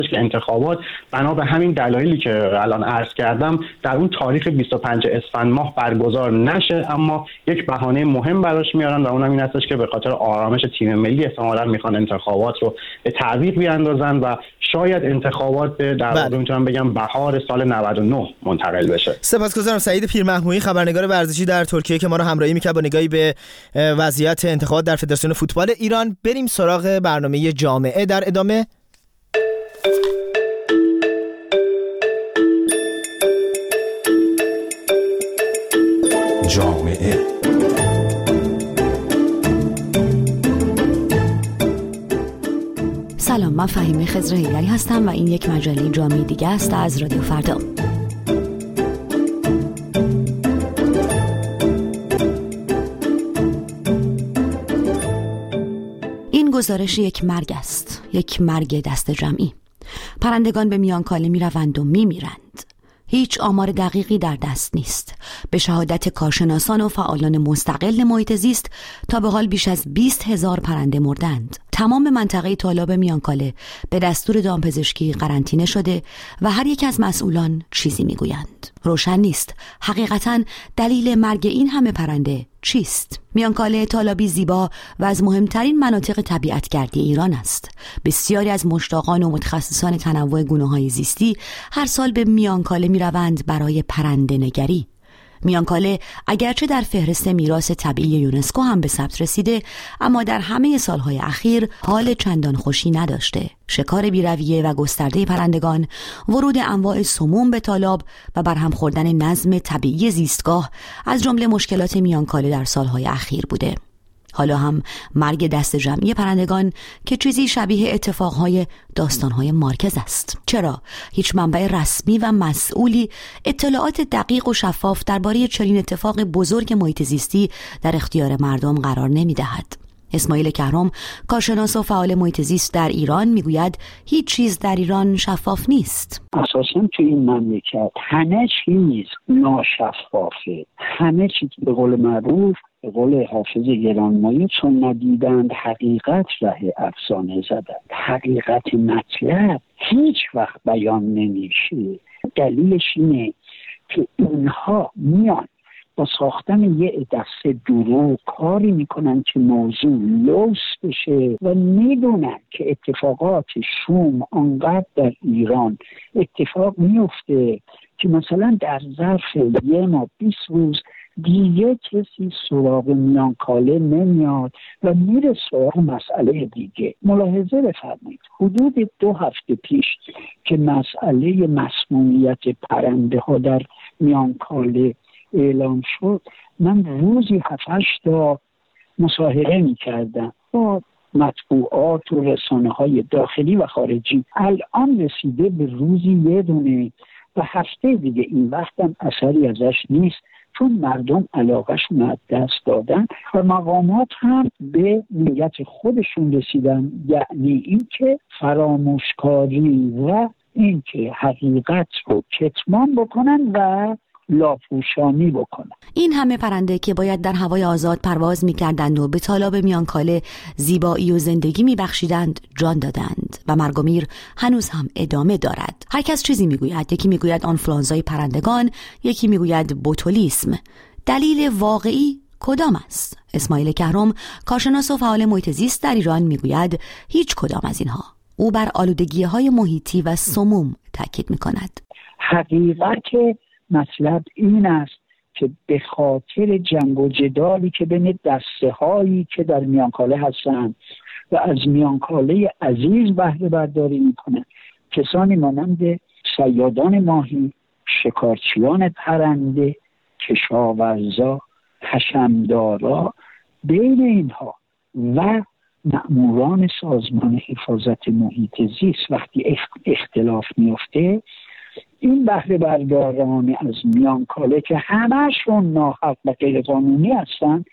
که انتخابات بنا به همین دلایلی که الان عرض کردم در اون تاریخ 25 اسفند ماه برگزار نشه، اما یک بهانه مهم براش میارن و اونم این هستش که به خاطر آرامش تیم ملی احتمالاً میخوان انتخابات رو به تعویق بیاندازن و شاید انتخابات به در واقع میتونم بگم بهار سال 99 منتقل بشه. سپاسگزارم. سعید پیرمحمودی، خبرنگار ورزشی در ترکیه که ما رو همراهی می‌کرد با نگاهی به وضعیت انتخابات در فدراسیون فوتبال ایران. بریم سراغ برنامه جامعه در ادامه. جامعه سلام، من فهیمه خضر هیدری هستم و این یک مجله جامعه دیگه است از رادیو فردا. این گزارش یک مرگ است، یک مرگ دست جمعی. پرندگان به میانکاله می روند و می میرند. هیچ آمار دقیقی در دست نیست. به شهادت کارشناسان و فعالان مستقل محیط زیست تا به حال بیش از 20,000 پرنده مردند. تمام منطقه تالاب میانکاله به دستور دامپزشکی قرنطینه شده و هر یک از مسئولان چیزی میگویند. روشن نیست حقیقتاً دلیل مرگ این همه پرنده چیست؟ میانکاله تالابی زیبا و از مهمترین مناطق طبیعتگردی ایران است. بسیاری از مشتاقان و متخصصان تنوع گونه‌های زیستی هر سال به میانکاله میروند برای پرنده نگری. میانکاله اگرچه در فهرست میراث طبیعی یونسکو هم به ثبت رسیده، اما در همه سالهای اخیر حال چندان خوشی نداشته. شکار بی‌رویه و گسترده پرندگان، ورود انواع سموم به تالاب و برهم خوردن نظم طبیعی زیستگاه از جمله مشکلات میانکاله در سالهای اخیر بوده. حالا هم مرگ دست جمعی پرندگان که چیزی شبیه اتفاقهای داستانهای مارکز است. چرا هیچ منبع رسمی و مسئولی اطلاعات دقیق و شفاف درباره چنین اتفاق بزرگ محیط زیستی در اختیار مردم قرار نمی‌دهد؟ اسماعیل کهرم، کارشناس و فعال محیط زیست در ایران، میگوید هیچ چیز در ایران شفاف نیست. اساساً تو این مملکت همه چیز ناشفافه. همه چیز به قول معروف، به قول حافظ گرانمایه، چون ندیدند حقیقت ره افسانه زدند. حقیقت مطلب هیچ وقت بیان نمیشه. دلیلش اینه که اینها میان با ساختن یه دسته دروغ کاری میکنن که موضوع لوس بشه و میدونن که اتفاقات شوم آنقدر در ایران اتفاق میفته که مثلا در ظرف 1 ماه 20 روز دیگه کسی سراغ میانکاله نمیاد و میره سراغ مسئله دیگه. ملاحظه بفرمایید، حدود 2 هفته پیش که مسئله مسمومیت پرنده ها در میانکاله اعلام شد، من روزی 7-8 تا مصاحبه میکردم با مطبوعات و رسانه‌های داخلی و خارجی. الان رسیده به روزی 1 دونه و هفته دیگه این وقتم اثری ازش نیست، چون مردم علاقه‌شون از دست دادن و مقامات هم به نیت خودشون رسیدن، یعنی اینکه فراموشکاری و اینکه حقیقت رو کتمان بکنن و لاپوشانی بکنن. این همه پرنده که باید در هوای آزاد پرواز می‌کردند و به تالاب میانکاله زیبایی و زندگی می‌بخشیدند، جان دادند و مرگ و میر هنوز هم ادامه دارد. هر کس چیزی میگوید. یکی میگوید آنفلوانزای پرندگان، یکی میگوید بوتولیسم. دلیل واقعی کدام است؟ اسماعیل کهرم، کارشناس و فعال محیط زیست در ایران، میگوید هیچ کدام از اینها. او بر آلودگی‌های محیطی و سموم تاکید می‌کند. حقیقت مطلب این است که به خاطر جنگ و جدالی که بین دسته هایی که در میانکاله هستند و از میانکاله عزیز بهره برداری میکنند، کسانی مانند صیادان ماهی، شکارچیان پرنده، کشاورزا، حشمدارا، بین اینها و مأموران سازمان حفاظت محیط زیست وقتی اختلاف میفته، این بهره برداران از میانکاله که همه‌شون ناحق و غیر قانونی هستند،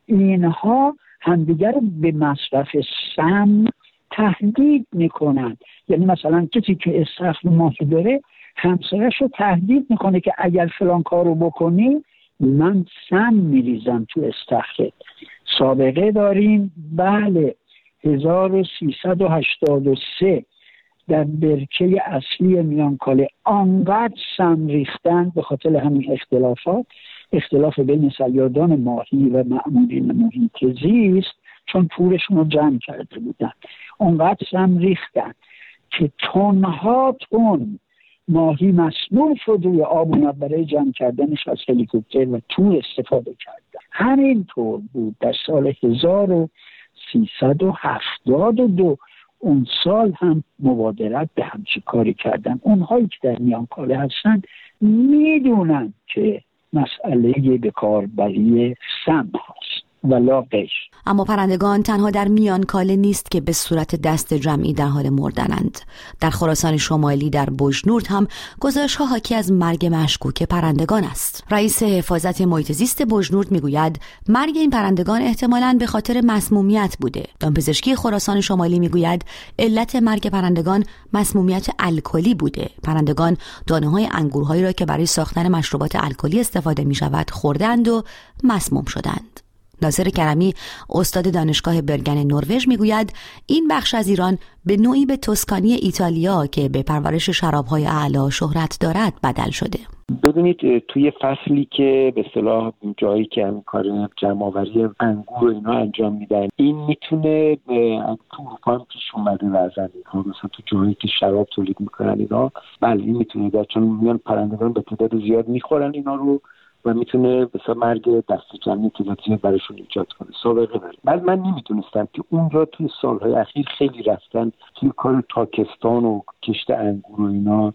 اینها همدیگر رو به مصرف سم تهدید میکنن. یعنی مثلا کسی که استخر ماهی داره همسرش رو تهدید میکنه که اگر فلان کار رو بکنی من سم میریزم تو استخرت. سابقه داریم، بله، 1383 در برکه اصلی میانکاله آنقدر سم ریختن به خاطر همین اختلاف بین صیادان ماهی و مأمورین محیط زیست، چون پولشون رو جمع کرده بودن، آنقدر سم ریختن که تنها تن ماهی مسموم شد روی آب اومد. برای جمع کردنش از هلیکوپتر و تور استفاده کردن. همینطور بود در سال 1372 اون سال هم مبادرت به همچین کاری کردن. اونهایی که در میانکاله هستن میدونن که مسئله بکاربری سم هست ولا غیر. اما پرندگان تنها در میانکاله نیست که به صورت دست جمعی در حال مردنند. در خراسان شمالی در بوجنورد هم گزارش‌ها حاکی از مرگ مشکوک پرندگان است. رئیس حفاظت محیط زیست بوجنورد میگوید مرگ این پرندگان احتمالاً به خاطر مسمومیت بوده. دامپزشکی خراسان شمالی میگوید علت مرگ پرندگان مسمومیت الکلی بوده. پرندگان دانه‌های انگورهایی را که برای ساختن مشروبات الکلی استفاده می‌شود خوردند و مسموم شدند. ناصر کرمی استاد دانشگاه برگن نروژ میگوید این بخش از ایران به نوعی به توسکانی ایتالیا که به پرورش شراب‌های اعلی شهرت دارد بدل شده. ببینید توی فصلی که به اصطلاح جایی که همین کار جمع‌آوری انگور و اینا انجام میدن، این میتونه تو اروپا هم پیش اومده وزن ها، مثلا تو جایی که شراب تولید میکنن اینا، بله این میتونه در چون میان پرندگان به تعداد زیاد میخورن اینا رو و میتونه مثلا مرگ دست جمعی تعداد زیاد براشون ایجاد کنه. سابقه داره. بعد من نمیدونستم که اونجا توی سالهای اخیر خیلی رفتن توی کار تاکستان و کشت انگور و اینا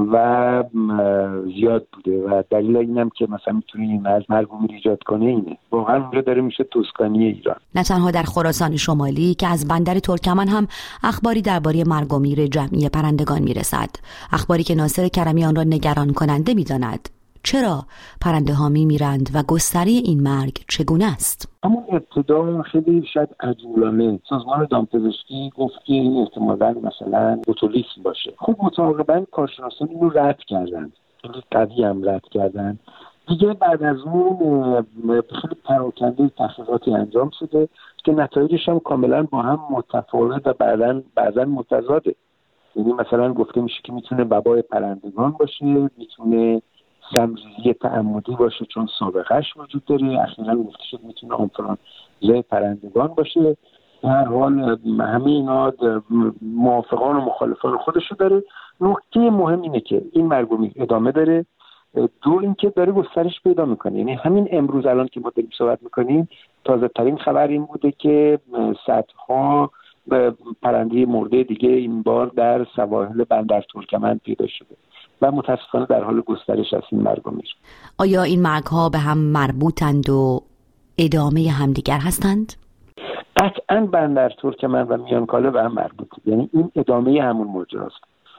و زیاد بوده و دلیل اینم که مثلا میتونه این مرگ ایجاد کنه اینه. واقعا اونجا داره میشه توسکانی ایران. نه تنها در خراسان شمالی که از بندر ترکمن هم اخباری درباره مرگ و میر جمعی پرندگان میرسد. اخباری که ناصر کرمی آن را نگران کننده میداند. چرا پرنده ها میمیرند و گستره این مرگ چگونه است؟ همون ابتدا خیلی شاید عجولانه سازمان دامپزشکی گفت که این احتمالاً مثلا بوتولیسم باشه. خب متعاقباً کارشناسان اینو رد کردن، خیلی قوی هم رد کردن. دیگه بعد از اون خیلی پراکنده تحقیقاتی انجام شده که نتایجش هم کاملا با هم متفاوت و بعداً متضاده. یعنی مثلا گفته میشه که میتونه وبای پرندگان باشه، میتونه سمریزی تعمدی باشه چون سابقهش وجود داره، اخیراً گفته شد میتونه آنفلانزای پرندگان باشه. در حال همه اینا موافقان و مخالفان خودشو داره. نکته مهم اینه که این مرگ و میر ادامه داره. دو اینکه داره گسترش پیدا میکنه. یعنی همین امروز الان که ما داریم صحبت میکنیم تازه ترین خبر این بوده که صدها پرنده مرده دیگه این بار در سواحل بندر ترکمن پیدا شده و متاسفانه در حال گسترش است این مرگ و میر. آیا این مرگ ها به هم مربوطند و ادامه همدیگر هستند؟ قطعاً بندر ترکمن و میانکاله به هم مربوطه، یعنی این ادامه همون ماجراست.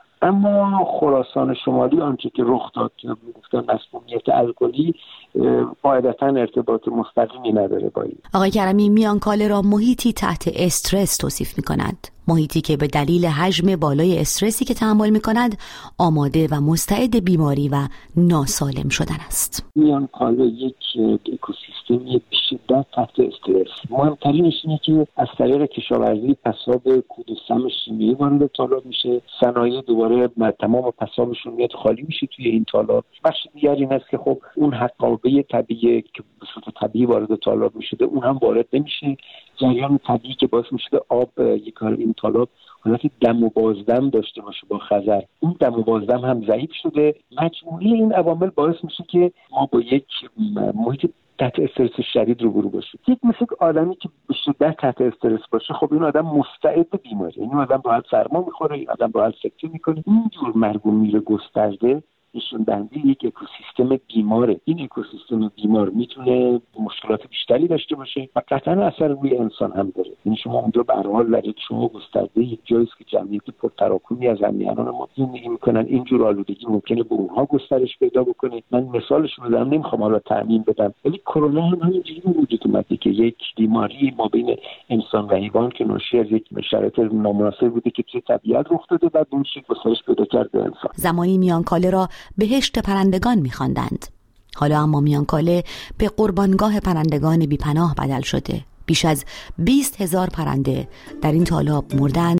اما خراسان شمالی آنچه که رخ داد که گفتن مسمومیت الکلی قاعدتاً ارتباط مستقیمی نداره با این. آقای کرمی میانکاله را محیطی تحت استرس توصیف می‌کند. محیطی که به دلیل حجم بالای استرسی که تحمل می‌کند آماده و مستعد بیماری و ناسالم شدن است. میانکاله یک اکوسیستمی بشدت تحت استرس. مهمترینش اینه که از طریق کشاورزی پساب کود و سم شیمیایی وارد تالاب میشه. صنایع دوباره تمام پسابشون میاد خالی میشه توی این تالاب. بخش دیگری این است که خب اون حقابه طبیعی که به صورت طبیعی وارد تالاب میشده اون هم وارد نمیشه. جریان طبیعی که باعث میشه آب یک این تالاب حالت دم و بازدم داشته باشه با خزر، اون دم و بازدم هم ضعیف شده. مجموعه این عوامل باعث میشه که ما با یک محیط تحت استرس شدید روبرو باشیم. یک مثل آدمی که به شدت تحت استرس باشه، خب این آدم مستعد به بیماری، این آدم راحت سرما میخوره، این آدم راحت سکته میکنه. اینجور مرگ و میر گسترده نشون دهنده یک اکوسیستم بیماره. این اکوسیستم بیمار میتونه مشکلات بیشتری داشته باشه و قطعا اثر روی انسان هم داره. یعنی شما اونجا به هر حال در شما گسترده یک جایی است که جمعیت پرتراکنی از همیهنان ما زندگی میکنن. اینجور آلودگی ممکنه به اونها گسترش پیدا بکنه. من مثالش رو بدم، نمیخوام حالا تعمیم بدم، ولی کرونا هم همینجوری به وجود اومده که یک بیماری ما بین انسان و حیوان که ناشی از یک شرایط نامناسب بوده که توی طبیعت رخ داده و اون شکل گسترش پیدا کرده انسان. زمانی میانکاله را بهشت پرندگان می‌خواندند. حالا اما میانکاله به قربانگاه پرندگان بی‌پناه بدل شده. بیش از 20,000 پرنده در این تالاب مردند